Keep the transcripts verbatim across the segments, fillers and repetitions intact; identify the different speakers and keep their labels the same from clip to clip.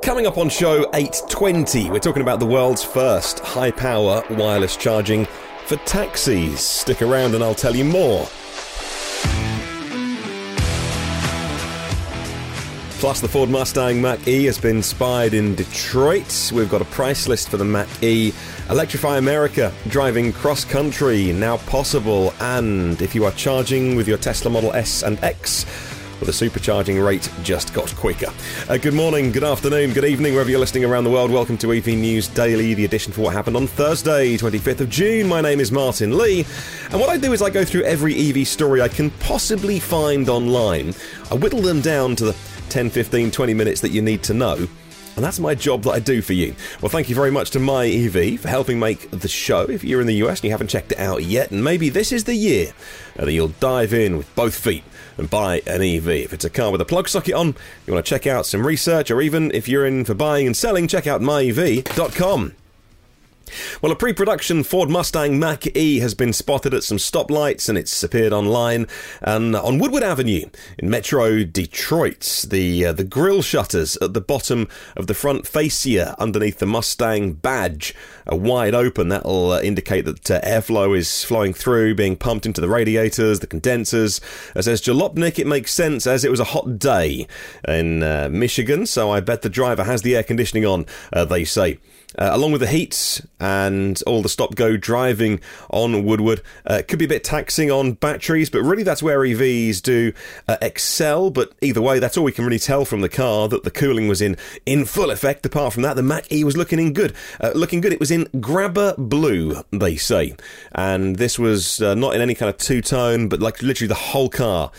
Speaker 1: Coming up on show eight twenty, we're talking about the world's first high-power wireless charging for taxis. Stick around and I'll tell you more. Plus, the Ford Mustang Mach-E has been spied in Detroit. We've got a price list for the Mach-E. Electrify America, driving cross-country, now possible. And if you are charging with your Tesla Model S and X, well, the supercharging rate just got quicker. Uh, good morning, good afternoon, good evening, wherever you're listening around the world. Welcome to E V News Daily, the edition for what happened on Thursday, twenty-fifth of June. My name is Martin Lee, and what I do is I go through every E V story I can possibly find online. I whittle them down to the ten, fifteen, twenty minutes that you need to know, and that's my job that I do for you. Well, thank you very much to MyEV for helping make the show. If you're in the U S and you haven't checked it out yet, and maybe this is the year that you'll dive in with both feet and buy an E V. If it's a car with a plug socket on, you want to check out some research, or even if you're in for buying and selling, check out my E V dot com. Well, a pre-production Ford Mustang Mach-E has been spotted at some stoplights, and it's appeared online and on Woodward Avenue in Metro Detroit. The uh, the grille shutters at the bottom of the front fascia underneath the Mustang badge are wide open. That'll uh, indicate that uh, airflow is flowing through, being pumped into the radiators, the condensers. As says Jalopnik, it makes sense as it was a hot day in uh, Michigan, so I bet the driver has the air conditioning on, uh, they say. Uh, along with the heat and all the stop-go driving on Woodward, uh, could be a bit taxing on batteries, but really that's where E Vs do uh, excel. But either way, that's all we can really tell from the car, that the cooling was in, in full effect. Apart from that, the Mach-E was looking in good. Uh, looking good. It was in grabber blue, they say. And this was uh, not in any kind of two-tone, but like literally the whole car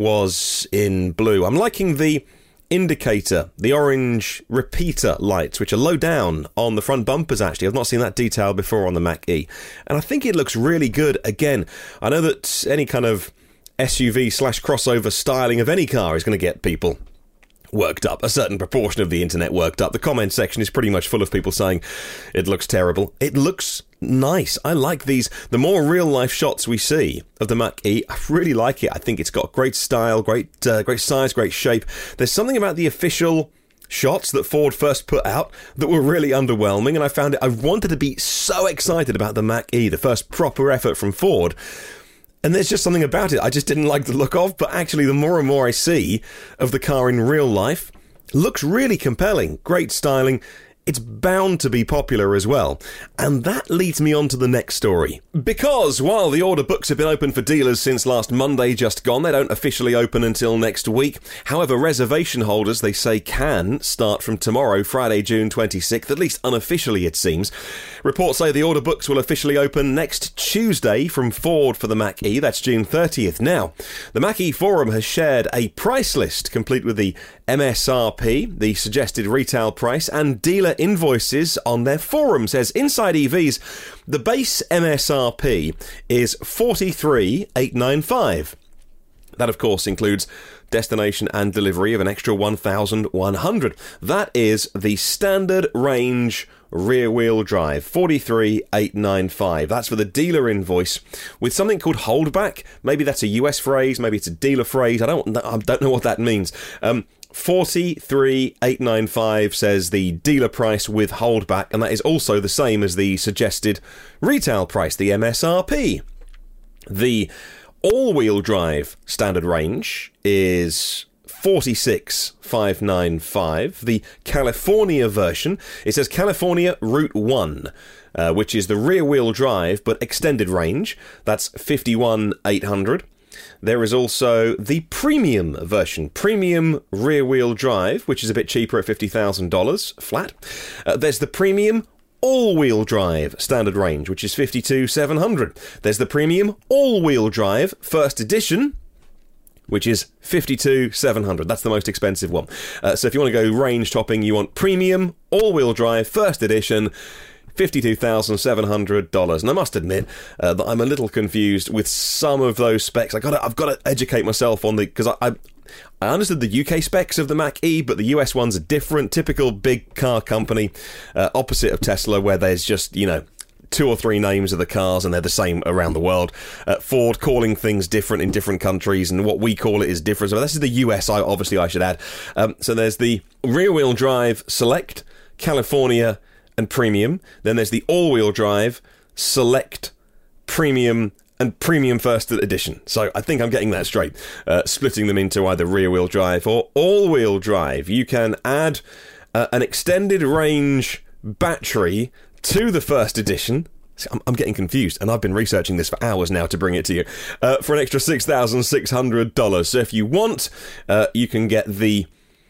Speaker 1: was in blue. I'm liking the indicator, the orange repeater lights, which are low down on the front bumpers. Actually, I've not seen that detail before on the Mach-E, and I think it looks really good. Again, I know that any kind of S U V slash crossover styling of any car is going to get people worked up, a certain proportion of the internet worked up. The comment section is pretty much full of people saying it looks terrible. It looks nice. I like these. The more real life shots we see of the Mach-E, I really like it. I think it's got great style, great uh, great size, great shape. There's something about the official shots that Ford first put out that were really underwhelming, and I found it, I wanted to be so excited about the Mach-E, the first proper effort from Ford. And there's just something about it I just didn't like the look of, but actually the more and more I see of the car in real life, it looks really compelling. Great styling. It's bound to be popular as well. And that leads me on to the next story. Because while the order books have been open for dealers since last Monday just gone, they don't officially open until next week. However, reservation holders, they say, can start from tomorrow, Friday, June twenty-sixth, at least unofficially it seems. Reports say the order books will officially open next Tuesday from Ford for the Mach-E. That's June thirtieth. Now, the Mach-E forum has shared a price list complete with the M S R P, the suggested retail price, and dealer invoices on their forum. Says Inside E Vs, the base M S R P is forty-three thousand eight hundred ninety-five dollars. That, of course, includes destination and delivery of an extra one thousand one hundred dollars. That is the standard range rear-wheel drive, forty-three thousand eight hundred ninety-five dollars. That's for the dealer invoice, with something called holdback. Maybe that's a U S phrase, maybe it's a dealer phrase. I don't, I don't know what that means. Um, forty-three thousand eight hundred ninety-five dollars says the dealer price with holdback, and that is also the same as the suggested retail price, the M S R P. The all-wheel drive standard range is forty-six thousand five hundred ninety-five dollars. The California version, it says California Route one, uh, which is the rear-wheel drive but extended range. That's fifty-one thousand eight hundred dollars. There is also the premium version, premium rear-wheel drive, which is a bit cheaper at fifty thousand dollars flat. Uh, there's the premium all-wheel drive standard range, which is fifty-two thousand seven hundred dollars. There's the premium all-wheel drive first edition, which is fifty-two thousand seven hundred dollars. That's the most expensive one. Uh, so if you want to go range topping, you want premium all-wheel drive first edition, fifty-two thousand seven hundred dollars. And I must admit uh, that I'm a little confused with some of those specs. I gotta, I've got to educate myself on the... Because I, I, I understood the U K specs of the Mach-E, but the U S ones are different. Typical big car company, uh, opposite of Tesla, where there's just, you know, two or three names of the cars, and they're the same around the world. Uh, Ford calling things different in different countries, and what we call it is different. So this is the U S, I, obviously, I should add. Um, so there's the rear-wheel drive Select, California, and Premium. Then there's the all-wheel drive Select, Premium, and Premium First Edition. So I think I'm getting that straight. Uh, splitting them into either rear-wheel drive or all-wheel drive. You can add uh, an extended range battery to the First Edition. I'm, I'm getting confused, and I've been researching this for hours now to bring it to you, uh, for an extra six thousand six hundred dollars. So if you want, uh, you can get the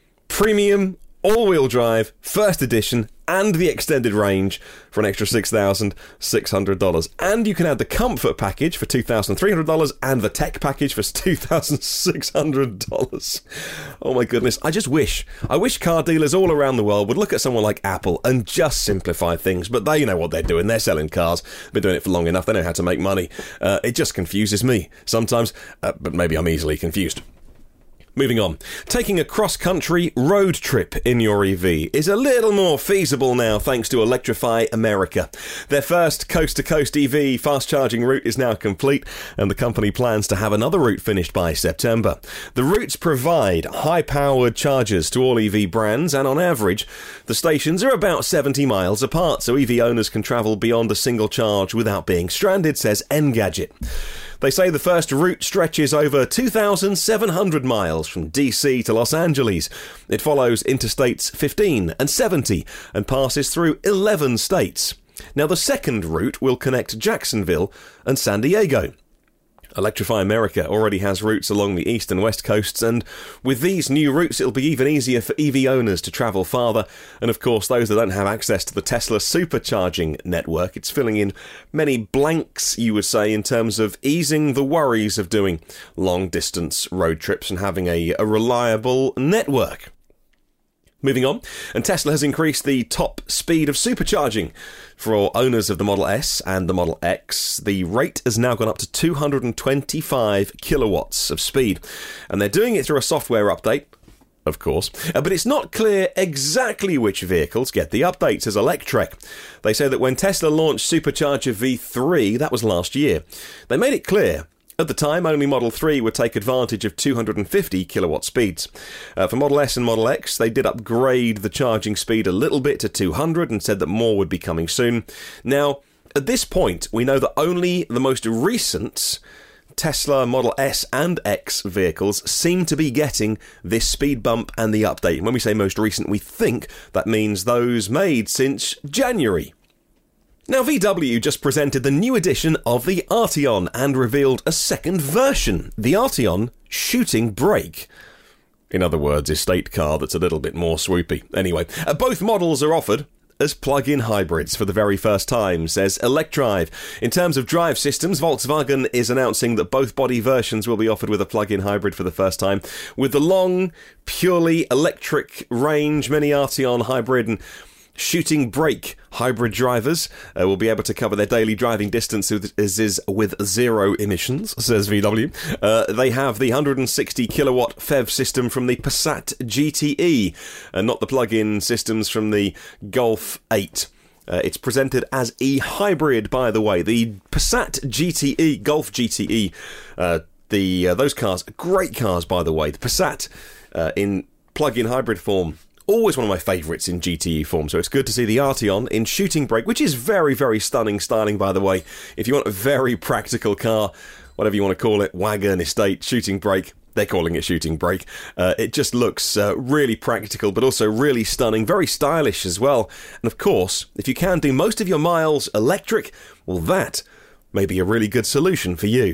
Speaker 1: Premium all-wheel drive First Edition and the extended range for an extra six thousand six hundred dollars. And you can add the comfort package for two thousand three hundred dollars and the tech package for two thousand six hundred dollars. Oh my goodness, I just wish, I wish car dealers all around the world would look at someone like Apple and just simplify things, but they know what they're doing. They're selling cars, been doing it for long enough, they know how to make money. Uh, it just confuses me sometimes, uh, but maybe I'm easily confused. Moving on, taking a cross-country road trip in your E V is a little more feasible now thanks to Electrify America. Their first coast-to-coast E V fast-charging route is now complete, and the company plans to have another route finished by September. The routes provide high-powered chargers to all E V brands, and on average, the stations are about seventy miles apart, so E V owners can travel beyond a single charge without being stranded, says Engadget. They say the first route stretches over two thousand seven hundred miles from D C to Los Angeles. It follows Interstates fifteen and seventy and passes through eleven states. Now, the second route will connect Jacksonville and San Diego. Electrify America already has routes along the east and west coasts, and with these new routes it'll be even easier for E V owners to travel farther, and of course those that don't have access to the Tesla supercharging network, it's filling in many blanks, you would say, in terms of easing the worries of doing long distance road trips and having a, a reliable network. Moving on, and Tesla has increased the top speed of supercharging for owners of the Model S and the Model X. The rate has now gone up to two hundred twenty-five kilowatts of speed, and they're doing it through a software update, of course, uh, but it's not clear exactly which vehicles get the updates, says Electrek. They say that when Tesla launched Supercharger V three, that was last year, they made it clear at the time, only Model three would take advantage of two hundred fifty kilowatt speeds. Uh, for Model S and Model X, they did upgrade the charging speed a little bit to two hundred and said that more would be coming soon. Now, at this point, we know that only the most recent Tesla Model S and X vehicles seem to be getting this speed bump and the update. And when we say most recent, we think that means those made since January. Now, V W just presented the new edition of the Arteon and revealed a second version, the Arteon Shooting Brake. In other words, estate car that's a little bit more swoopy. Anyway, uh, both models are offered as plug-in hybrids for the very first time, says Electrive. In terms of drive systems, Volkswagen is announcing that both body versions will be offered with a plug-in hybrid for the first time, with the long, purely electric range Mini Arteon hybrid and Shooting Brake hybrid drivers uh, will be able to cover their daily driving distance with, is with zero emissions, says V W. Uh, they have the one hundred sixty kilowatt P H E V system from the Passat G T E, and not the plug-in systems from the Golf eight. Uh, it's presented as e-hybrid, by the way. The Passat G T E, Golf G T E, uh, the uh, those cars, great cars, by the way. The Passat uh, in plug-in hybrid form, always one of my favourites in G T E form, so it's good to see the Arteon in Shooting Brake, which is very, very stunning styling, by the way. If you want a very practical car, whatever you want to call it, wagon, estate, Shooting Brake, they're calling it Shooting Brake. Uh, it just looks uh, really practical, but also really stunning, very stylish as well. And of course, if you can do most of your miles electric, well, that may be a really good solution for you.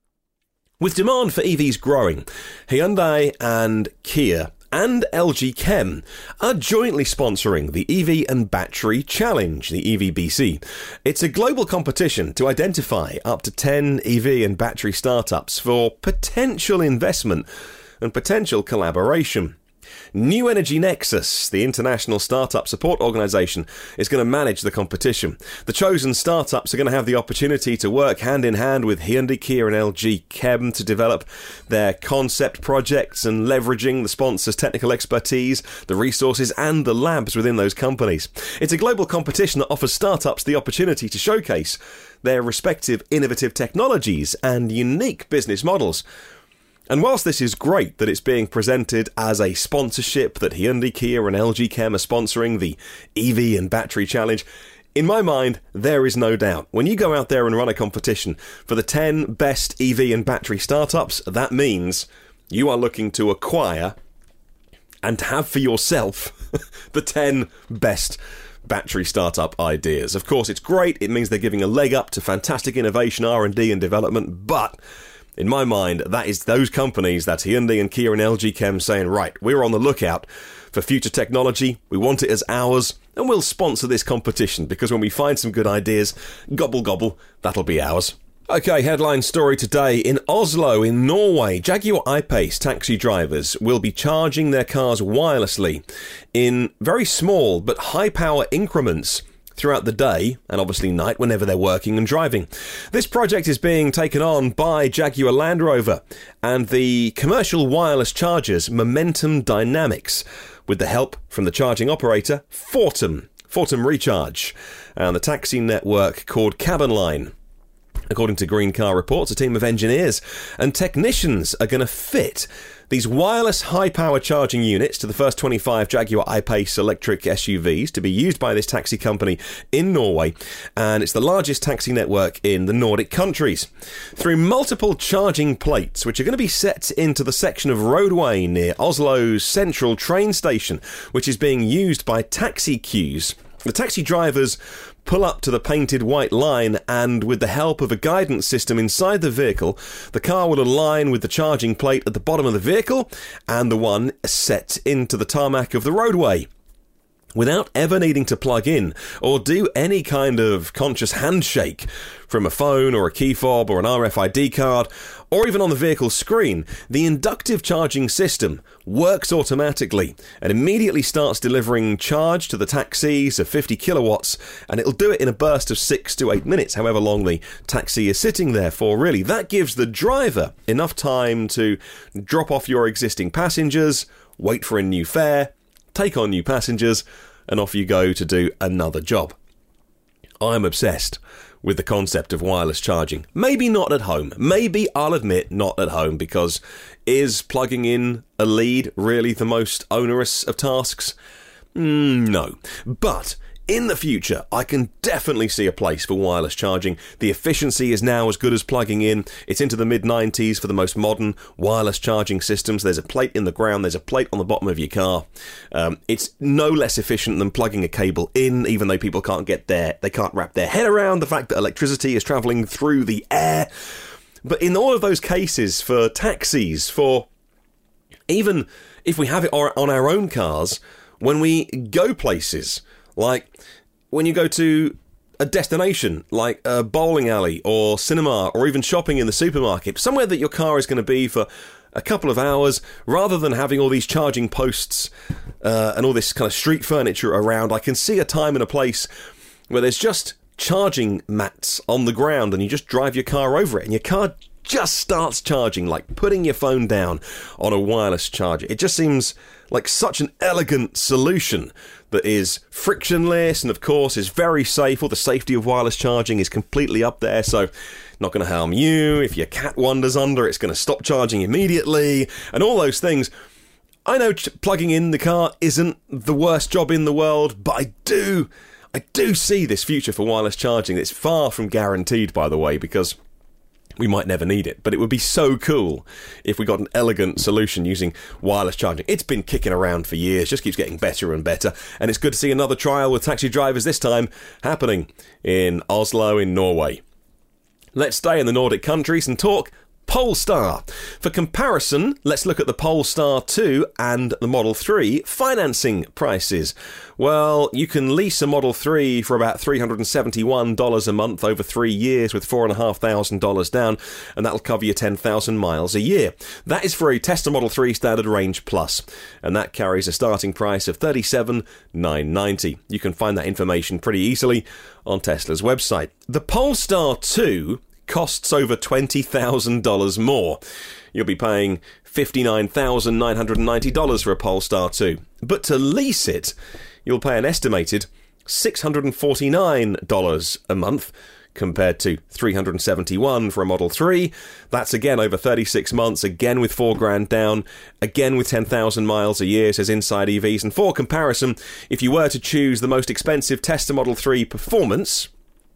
Speaker 1: With demand for E Vs growing, Hyundai and Kia and L G Chem are jointly sponsoring the E V and Battery Challenge, the E V B C. It's a global competition to identify up to ten E V and battery startups for potential investment and potential collaboration. New Energy Nexus, the international startup support organisation, is going to manage the competition. The chosen startups are going to have the opportunity to work hand in hand with Hyundai, Kia and L G Chem to develop their concept projects and leveraging the sponsors' technical expertise, the resources and the labs within those companies. It's a global competition that offers startups the opportunity to showcase their respective innovative technologies and unique business models. And whilst this is great that it's being presented as a sponsorship, that Hyundai, Kia and L G Chem are sponsoring the E V and battery challenge, in my mind, there is no doubt. When you go out there and run a competition for the ten best E V and battery startups, that means you are looking to acquire and have for yourself the ten best battery startup ideas. Of course, it's great. It means they're giving a leg up to fantastic innovation, R and D and development, but in my mind, that is those companies, that's Hyundai and Kia and L G Chem, saying, right, we're on the lookout for future technology, we want it as ours, and we'll sponsor this competition, because when we find some good ideas, gobble gobble, that'll be ours. Okay, headline story today. In Oslo, in Norway, Jaguar I-Pace taxi drivers will be charging their cars wirelessly in very small but high-power increments throughout the day, and obviously night whenever they're working and driving. This project is being taken on by Jaguar Land Rover and the commercial wireless chargers Momentum Dynamics, with the help from the charging operator Fortum, Fortum Recharge, and the taxi network called Cabin Line. According to Green Car Reports, a team of engineers and technicians are going to fit these wireless high-power charging units to the first twenty-five Jaguar I-Pace electric S U Vs to be used by this taxi company in Norway, and it's the largest taxi network in the Nordic countries. Through multiple charging plates, which are going to be set into the section of roadway near Oslo's central train station, which is being used by taxi queues, the taxi drivers pull up to the painted white line, and with the help of a guidance system inside the vehicle, the car will align with the charging plate at the bottom of the vehicle and the one set into the tarmac of the roadway, without ever needing to plug in or do any kind of conscious handshake from a phone or a key fob or an R F I D card, or even on the vehicle screen. The inductive charging system works automatically and immediately starts delivering charge to the taxis of fifty kilowatts, and it'll do it in a burst of six to eight minutes, however long the taxi is sitting there for, really. That gives the driver enough time to drop off your existing passengers, wait for a new fare, take on new passengers, and off you go to do another job. I'm obsessed with the concept of wireless charging. Maybe not at home. Maybe, I'll admit, not at home, because is plugging in a lead really the most onerous of tasks? Mm, no. But in the future, I can definitely see a place for wireless charging. The efficiency is now as good as plugging in. It's into the mid nineties for the most modern wireless charging systems. There's a plate in the ground, there's a plate on the bottom of your car. Um, it's no less efficient than plugging a cable in, even though people can't get their, they can't wrap their head around the fact that electricity is travelling through the air. But in all of those cases, for taxis, for even if we have it on our own cars, when we go places, like when you go to a destination like a bowling alley or cinema or even shopping in the supermarket, somewhere that your car is going to be for a couple of hours, rather than having all these charging posts uh, and all this kind of street furniture around, I can see a time and a place where there's just charging mats on the ground and you just drive your car over it and your car just starts charging, like putting your phone down on a wireless charger. It just seems like such an elegant solution that is frictionless and, of course, is very safe. All the safety of wireless charging is completely up there, so not going to harm you. If your cat wanders under, it's going to stop charging immediately, and all those things. I know ch- plugging in the car isn't the worst job in the world, but I do, I do see this future for wireless charging. It's far from guaranteed, by the way, because we might never need it, but it would be so cool if we got an elegant solution using wireless charging. It's been kicking around for years, just keeps getting better and better, and it's good to see another trial with taxi drivers, this time happening in Oslo in Norway. Let's stay in the Nordic countries and talk Polestar. For comparison, let's look at the Polestar two and the Model three financing prices. Well, you can lease a Model three for about three hundred seventy-one dollars a month over three years with four thousand five hundred dollars down, and that'll cover you ten thousand miles a year. That is for a Tesla Model three Standard Range Plus, and that carries a starting price of thirty-seven thousand nine hundred ninety dollars. You can find that information pretty easily on Tesla's website. The Polestar two costs over twenty thousand dollars more. You'll be paying fifty-nine thousand nine hundred ninety dollars for a Polestar two. But to lease it, you'll pay an estimated six hundred forty-nine dollars a month, compared to three hundred seventy-one dollars for a Model three. That's again over thirty-six months, again with four grand down, again with ten thousand miles a year, says Inside E Vs. And for comparison, if you were to choose the most expensive Tesla Model three Performance,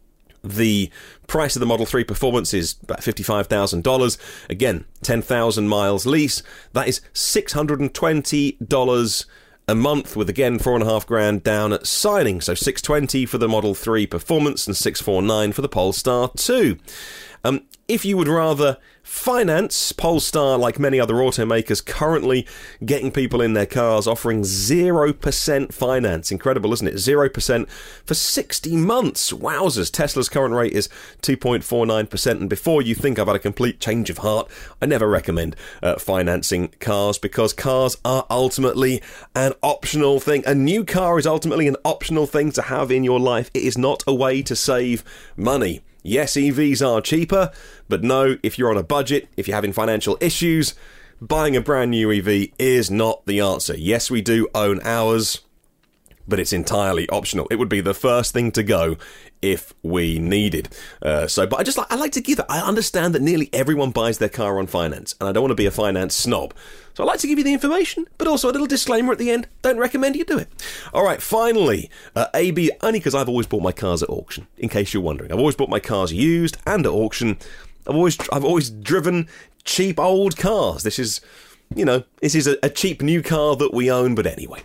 Speaker 1: the price of the Model three Performance is about fifty-five thousand dollars. Again, ten thousand miles lease. That is six hundred twenty dollars a month, with again four and a half grand down at signing. So six hundred twenty dollars for the Model three Performance and six hundred forty-nine dollars for the Polestar two. Um, if you would rather finance, Polestar, like many other automakers, currently getting people in their cars offering zero percent finance. Incredible, isn't it? zero percent for sixty months. Wowzers. Tesla's current rate is two point four nine percent. And before you think I've had a complete change of heart, I never recommend uh, financing cars, because cars are ultimately an optional thing. A new car is ultimately an optional thing to have in your life. It is not a way to save money. Yes, E Vs are cheaper, but no, if you're on a budget, if you're having financial issues, buying a brand new E V is not the answer. Yes, we do own ours, but it's entirely optional. It would be the first thing to go if we needed. Uh, so, but I just like, I like to give it. I understand that nearly everyone buys their car on finance, and I don't want to be a finance snob. So I like to give you the information, but also a little disclaimer at the end. Don't recommend you do it. All right, finally, uh, A B, only because I've always bought my cars at auction, in case you're wondering. I've always bought my cars used and at auction. I've always, I've always driven cheap old cars. This is, you know, this is a, a cheap new car that we own, but anyway.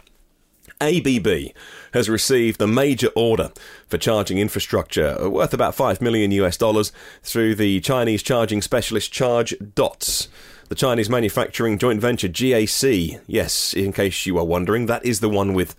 Speaker 1: A B B has received a major order for charging infrastructure worth about five million US dollars through the Chinese charging specialist Charge Dots. The Chinese manufacturing joint venture G A C, yes, in case you are wondering, that is the one with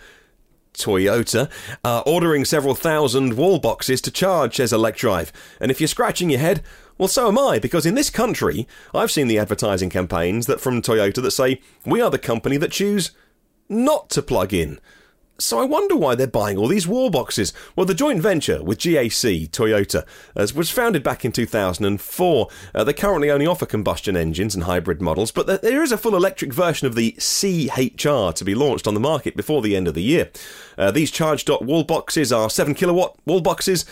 Speaker 1: Toyota, uh, ordering several thousand wall boxes to charge, says Electrive. And if you're scratching your head, well, so am I, because in this country, I've seen the advertising campaigns that from Toyota that say, we are the company that choose not to plug in. So I wonder why they're buying all these wall boxes. Well, the joint venture with G A C Toyota uh, was founded back in two thousand four. Uh, they currently only offer combustion engines and hybrid models, but th- there is a full electric version of the C H R to be launched on the market before the end of the year. Uh, these Charge Dot wall boxes are seven kilowatt wall boxes,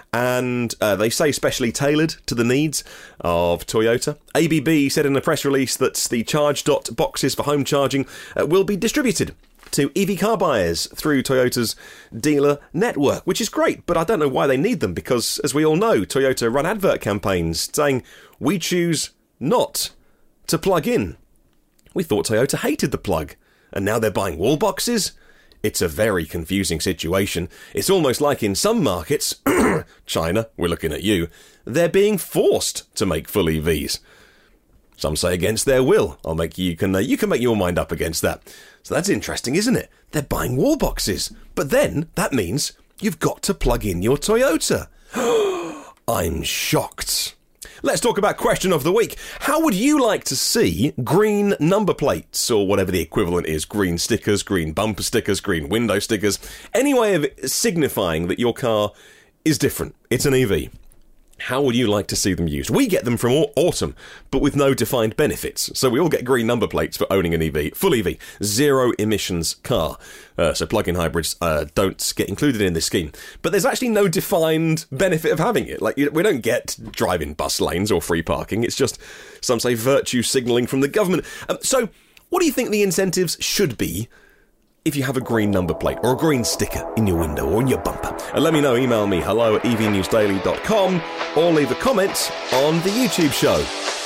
Speaker 1: and uh, they say specially tailored to the needs of Toyota. A B B said in a press release that the Charge Dot boxes for home charging uh, will be distributed to E V car buyers through Toyota's dealer network, which is great, but I don't know why they need them, because, as we all know, Toyota run advert campaigns saying, we choose not to plug in. We thought Toyota hated the plug, and now they're buying wall boxes? It's a very confusing situation. It's almost like in some markets, China, we're looking at you, they're being forced to make full E Vs. Some say against their will. I'll make you can uh, you can make your mind up against that. So that's interesting, isn't it? They're buying wall boxes, but then that means you've got to plug in your Toyota. I'm shocked. Let's talk about question of the week. How would you like to see green number plates, or whatever the equivalent is, green stickers, green bumper stickers, green window stickers, any way of signifying that your car is different? It's an E V. How would you like to see them used? We get them from autumn, but with no defined benefits. So we all get green number plates for owning an E V, full E V, zero emissions car. Uh, so plug-in hybrids uh, don't get included in this scheme. But there's actually no defined benefit of having it. Like, we don't get driving bus lanes or free parking. It's just, some say, virtue signalling from the government. Um, so what do you think the incentives should be if you have a green number plate or a green sticker in your window or in your bumper? And let me know. Email me, hello at e v news daily dot com, or leave a comment on the YouTube show.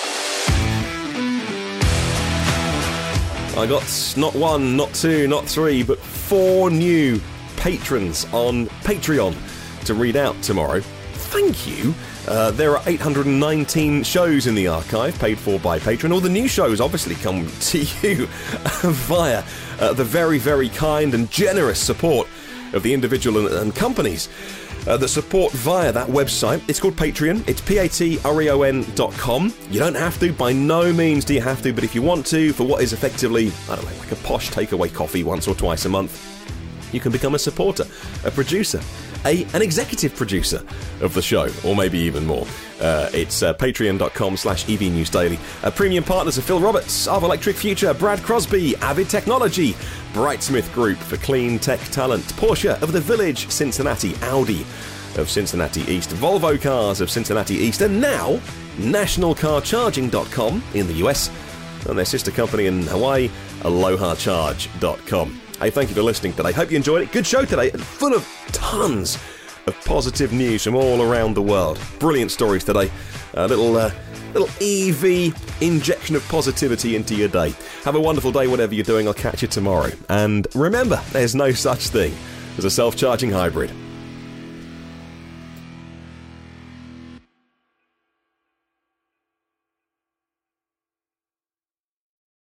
Speaker 1: I got not one, not two, not three, but four new patrons on Patreon to read out tomorrow. Thank you. Uh, there are eight hundred nineteen shows in the archive, paid for by Patreon. All the new shows obviously come to you via uh, the very, very kind and generous support of the individual and, and companies uh, that support via that website. It's called Patreon. It's P A T R E O N dot com. You don't have to. By no means do you have to. But if you want to, for what is effectively, I don't know, like a posh takeaway coffee once or twice a month, you can become a supporter, a producer, a an executive producer of the show, or maybe even more. Uh, it's uh, patreon.com slash evnewsdaily. Uh, premium partners are Phil Roberts, of Electric Future, Brad Crosby, Avid Technology, Brightsmith Group for clean tech talent, Porsche of the Village, Cincinnati, Audi of Cincinnati East, Volvo Cars of Cincinnati East, and now national car charging dot com in the U S, and their sister company in Hawaii, aloha charge dot com. Hey, thank you for listening today. Hope you enjoyed it. Good show today, full of tons of positive news from all around the world. Brilliant stories today. A little, uh, little E V injection of positivity into your day. Have a wonderful day, whatever you're doing. I'll catch you tomorrow. And remember, there's no such thing as a self-charging hybrid.